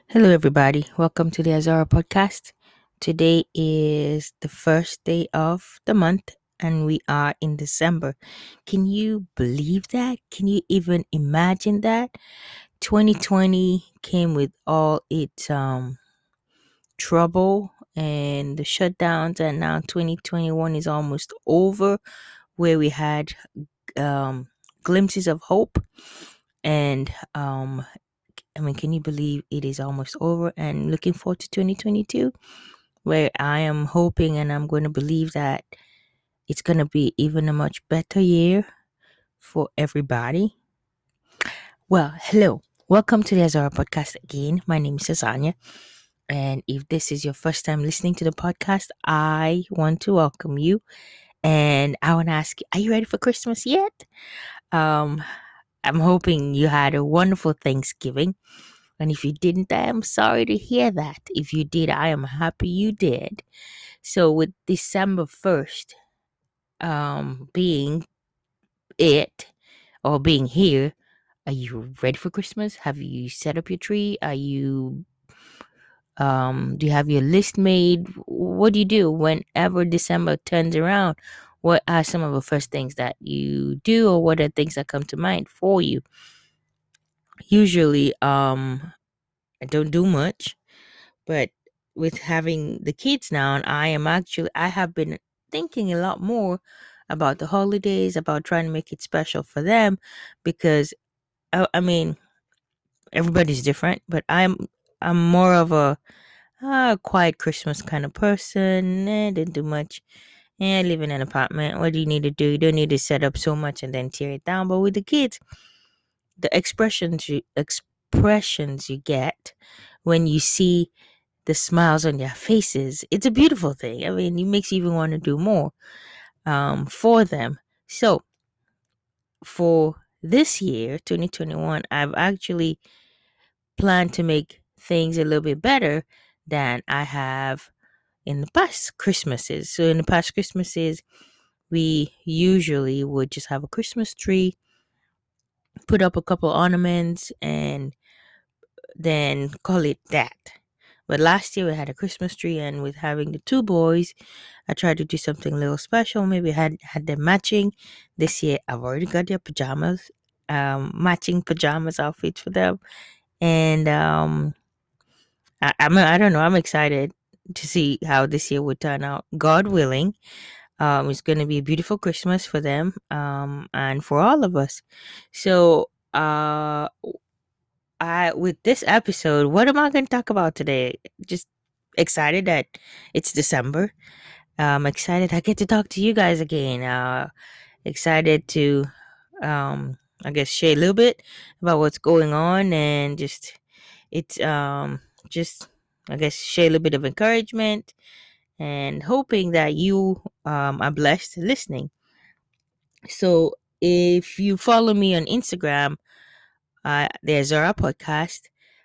Hello, everybody. Welcome to the Azara podcast. Today is the first day of the month, and we are in December. Can you believe that? Can you even imagine that? 2020 came with all its trouble and the shutdowns, and now 2021 is almost over, where we had um, glimpses of hope and can you believe it is almost over and looking forward to 2022, where I am hoping and I'm going to believe that it's going to be even a much better year for everybody. Well, hello. Welcome to the Azara podcast again. My name is Sazanya. And if this is your first time listening to the podcast, I want to welcome you. And I want to ask you, are you ready for Christmas yet? Um, I'm hoping you had a wonderful Thanksgiving. And if you didn't, I am sorry to hear that. If you did, I am happy you did. So with December 1st being it or being here, are you ready for Christmas? Have you set up your tree? Are you do you have your list made? What do you do whenever December turns around? What are some of the first things that you do, or what are things that come to mind for you? Usually, I don't do much. But with having the kids now, and I have been thinking a lot more about the holidays, about trying to make it special for them because I mean, everybody's different, but I'm more of a quiet Christmas kind of person. Didn't do much. Live in an apartment. What do you need to do? You don't need to set up so much and then tear it down. But with the kids, the expressions you get when you see the smiles on their faces, it's a beautiful thing. I mean, it makes you even want to do more for them. So for this year, 2021, I've actually planned to make things a little bit better than I have in the past Christmases. So in the past Christmases, we usually would just have a Christmas tree, put up a couple ornaments, and then call it that. But last year we had a Christmas tree, and with having the two boys, I tried to do something a little special. Maybe had them matching. This year I've already got their pajamas, matching pajamas outfits for them, and I don't know. I'm excited to see how this year would turn out. God willing, it's going to be a beautiful Christmas for them, and for all of us. So I with this episode, what am I going to talk about today? Just excited that it's December. Excited I get to talk to you guys again. Excited to I guess share a little bit about what's going on, and it's just I guess share a little bit of encouragement and hoping that you are blessed listening. So if you follow me on Instagram, there's our podcast.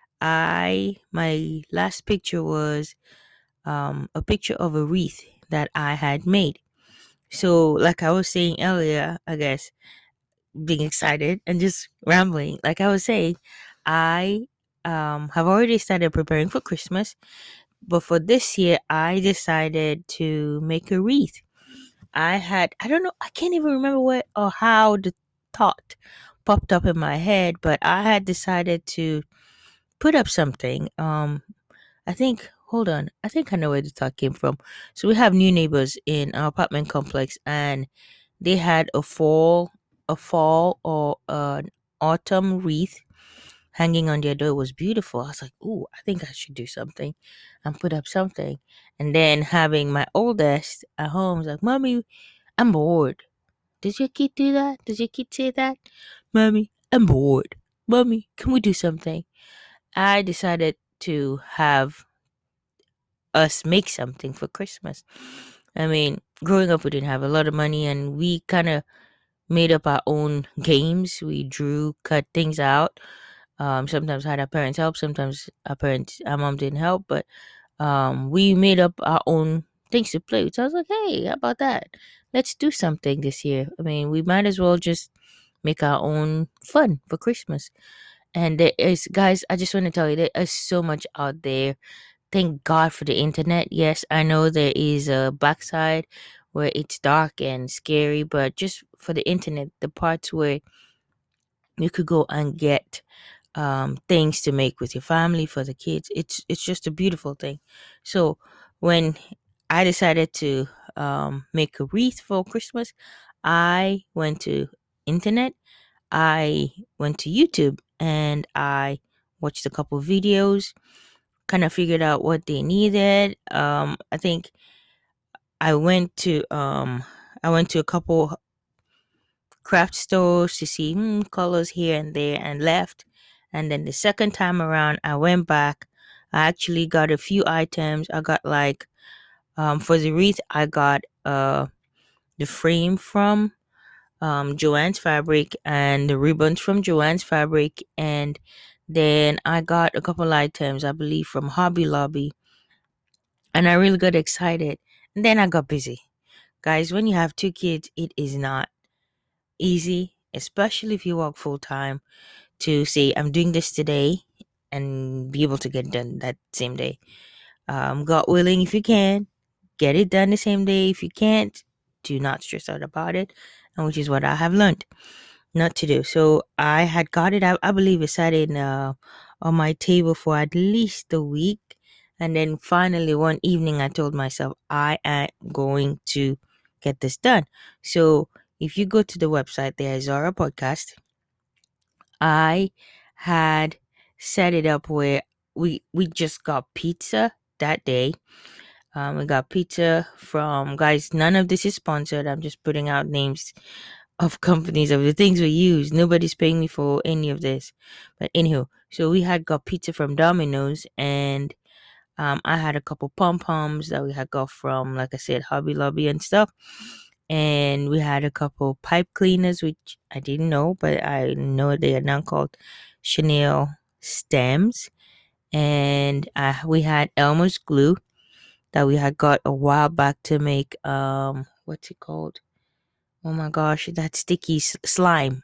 My last picture was a picture of a wreath that I had made. So, like I was saying earlier, I guess being excited and just rambling, like I was saying, I have already started preparing for Christmas, but for this year, I decided to make a wreath. I don't know, I can't even remember what or how the thought popped up in my head, but I had decided to put up something. Hold on. I think I know where the thought came from. So we have new neighbors in our apartment complex, and they had a fall or an autumn wreath hanging on their door. It was beautiful. I was like, ooh, I think I should do something and put up something. And then having my oldest at home was like, Mommy, I'm bored. Does your kid do that? Does your kid say that? Mommy, I'm bored. Mommy, can we do something? I decided to have us make something for Christmas. I mean, growing up, we didn't have a lot of money, and we kind of made up our own games. We drew, cut things out. Sometimes had our parents help. Sometimes our mom didn't help, but we made up our own things to play with. So I was like, hey, how about that? Let's do something this year. I mean, we might as well just make our own fun for Christmas. And there is, guys, I just want to tell you, there is so much out there. Thank God for the internet. Yes, I know there is a backside where it's dark and scary, but just for the internet, the parts where you could go and get things to make with your family for the kids, it's just a beautiful thing. So when I decided to make a wreath for Christmas, I went to internet, I went to YouTube, and I watched a couple videos, kind of figured out what they needed. I think I went to um I went to a couple craft stores to see colors here and there and left. And then the second time around, I went back. I actually got a few items. I got like for the wreath, I got the frame from Joanne's Fabric and the ribbons from Joanne's Fabric, and then I got a couple items, I believe, from Hobby Lobby, and I really got excited. And then I got busy. Guys, when you have two kids, it is not easy, especially if you work full time, to say, I'm doing this today and be able to get done that same day. God willing, if you can, get it done the same day. If you can't, do not stress out about it, and which is what I have learned not to do. So I had got it. I believe it sat in on my table for at least a week, and then finally one evening I told myself I am going to get this done. So if you go to the website, there is Zara Podcast. I had set it up where we just got pizza that day. We got pizza from, guys. None of this is sponsored. I'm just putting out names of companies of the things we use. Nobody's paying me for any of this. But anywho, so we had got pizza from Domino's, and I had a couple pom poms that we had got from, like I said, Hobby Lobby and stuff. And we had a couple pipe cleaners, which I didn't know, but I know they are now called Chanel stems. And we had Elmer's glue that we had got a while back to make what's it called? Oh my gosh, that sticky slime.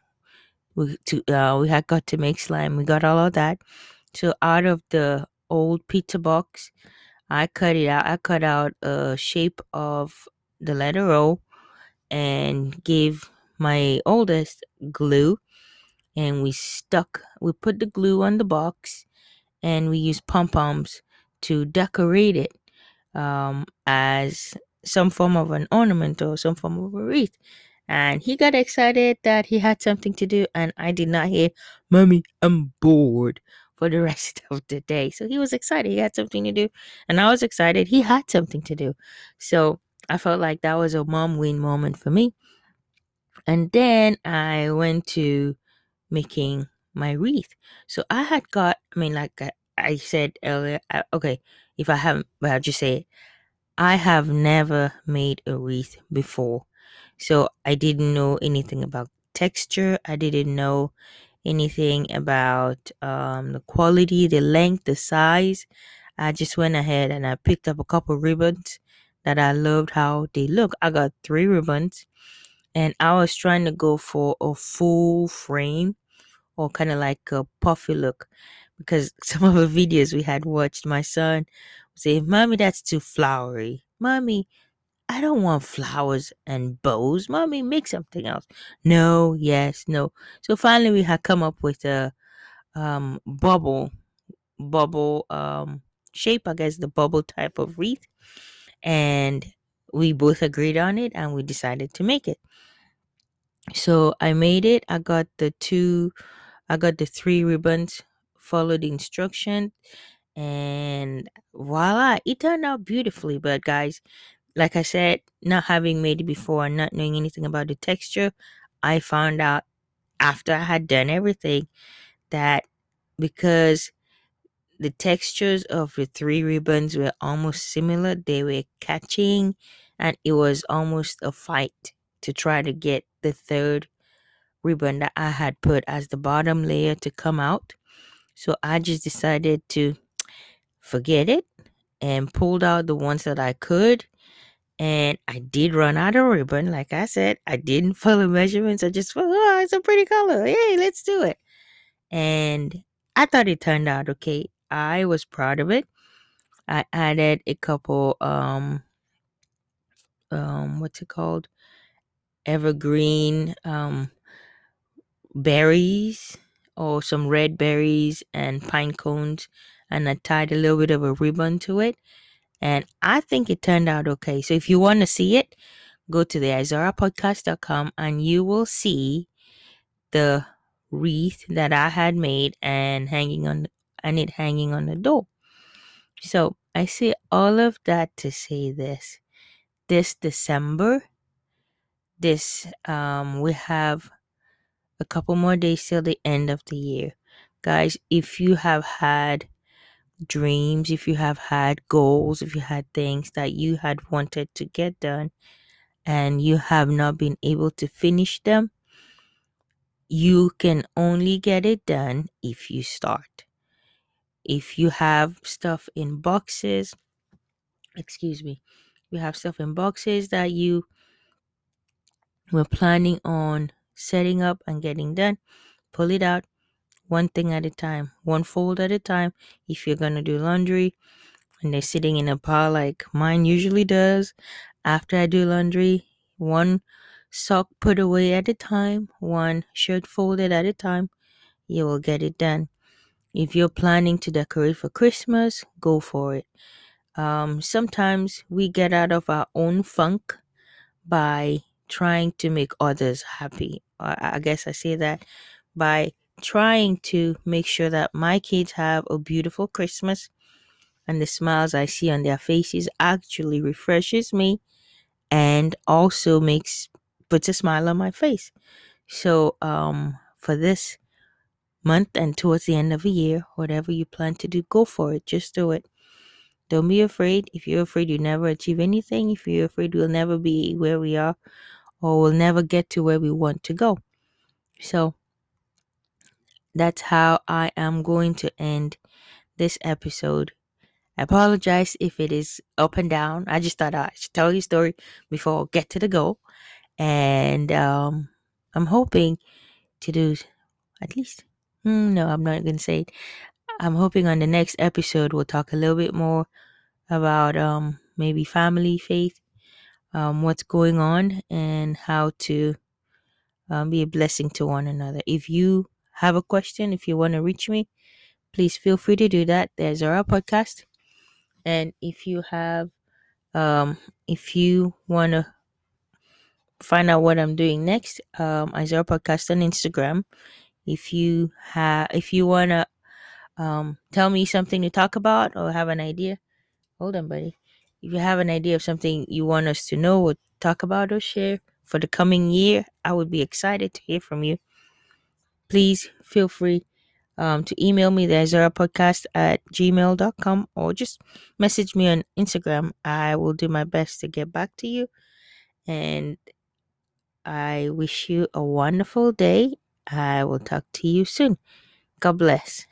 We had got to make slime. We got all of that. So out of the old pizza box, I cut it out. I cut out a shape of the letter O and gave my oldest glue, and we put the glue on the box, and we used pom poms to decorate it as some form of an ornament or some form of a wreath. And he got excited that he had something to do, and I did not hear, Mommy, I'm bored, for the rest of the day. So he was excited. He had something to do, and I was excited. He had something to do. So I felt like that was a mom win moment for me. And then I went to making my wreath. So I had got, I mean, like I said earlier, okay, if I haven't, but I'll just say it. I have never made a wreath before. So I didn't know anything about texture. I didn't know anything about the quality, the length, the size. I just went ahead and I picked up a couple ribbons that I loved how they look. I got 3 ribbons, and I was trying to go for a full frame or kind of like a puffy look, because some of the videos we had watched, my son would say, Mommy, that's too flowery. Mommy, I don't want flowers and bows. Mommy, make something else. No, yes, no. So finally we had come up with a bubble shape, I guess, the bubble type of wreath. And we both agreed on it, and we decided to make it. So I made it. I got the 3 ribbons, followed the instruction, and voila, it turned out beautifully. But guys, like I said, not having made it before and not knowing anything about the texture, I found out after I had done everything that because the textures of the 3 ribbons were almost similar, they were catching, and it was almost a fight to try to get the third ribbon that I had put as the bottom layer to come out. So I just decided to forget it and pulled out the ones that I could. And I did run out of ribbon. Like I said, I didn't follow measurements. I just thought, oh, it's a pretty color. Hey, let's do it. and I thought it turned out okay. I was proud of it. I added a couple what's it called? Evergreen berries, or some red berries and pine cones, and I tied a little bit of a ribbon to it, and I think it turned out okay. So if you want to see it, go to the izarapodcast.com and you will see the wreath that I had made and hanging on the door. So I say all of that to say this. This December, we have a couple more days till the end of the year. Guys, if you have had dreams, if you have had goals, if you had things that you had wanted to get done and you have not been able to finish them, you can only get it done if you start. If you have stuff in boxes, excuse me, you have stuff in boxes that you were planning on setting up and getting done, pull it out one thing at a time, one fold at a time. If you're going to do laundry and they're sitting in a pile like mine usually does, after I do laundry, one sock put away at a time, one shirt folded at a time, you will get it done. If you're planning to decorate for Christmas, go for it. Sometimes we get out of our own funk by trying to make others happy. I guess I say that by trying to make sure that my kids have a beautiful Christmas, and the smiles I see on their faces actually refreshes me and also puts a smile on my face. So for this month and towards the end of the year, whatever you plan to do, go for it. Just do it. Don't be afraid. If you're afraid, you never achieve anything. If you're afraid, we'll never be where we are, or we'll never get to where we want to go. So that's how I am going to end this episode. I apologize if it is up and down. I just thought I should tell you a story before I get to the goal. And I'm hoping to do at least, no, I'm not going to say it. I'm hoping on the next episode we'll talk a little bit more about maybe family, faith, what's going on, and how to be a blessing to one another. If you have a question, if you want to reach me, please feel free to do that. There's our podcast. And if you want to find out what I'm doing next, Isaiah Podcast on Instagram. If you wanna tell me something to talk about or have an idea, hold on, buddy. If you have an idea of something you want us to know or talk about or share for the coming year, I would be excited to hear from you. Please feel free to email me the Podcast at gmail.com, or just message me on Instagram. I will do my best to get back to you. And I wish you a wonderful day. I will talk to you soon. God bless.